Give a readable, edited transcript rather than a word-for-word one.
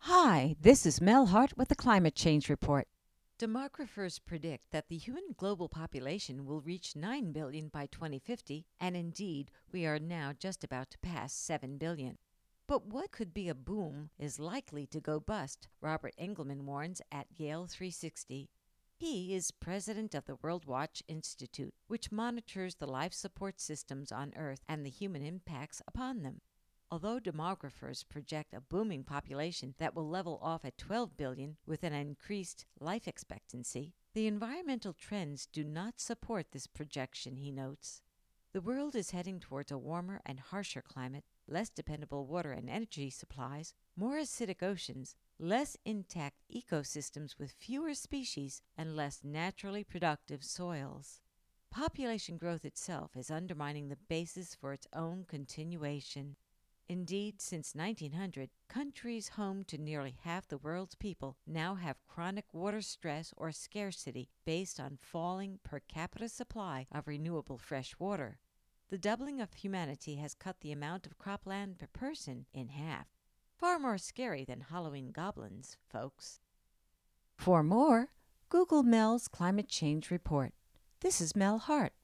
Hi, this is Mel Hart with the Climate Change Report. Demographers predict that the human global population will reach 9 billion by 2050, and indeed, we are now just about to pass 7 billion. But what could be a boom is likely to go bust, Robert Engelman warns at Yale 360. He is president of the World Watch Institute, which monitors the life support systems on Earth and the human impacts upon them. Although demographers project a booming population that will level off at 12 billion with an increased life expectancy, the environmental trends do not support this projection, he notes. The world is heading towards a warmer and harsher climate, less dependable water and energy supplies, more acidic oceans, less intact ecosystems with fewer species, and less naturally productive soils. Population growth itself is undermining the basis for its own continuation. Indeed, since 1900, countries home to nearly half the world's people now have chronic water stress or scarcity based on falling per capita supply of renewable fresh water. The doubling of humanity has cut the amount of cropland per person in half. Far more scary than Halloween goblins, folks. For more, Google Mel's Climate Change Report. This is Mel Hart.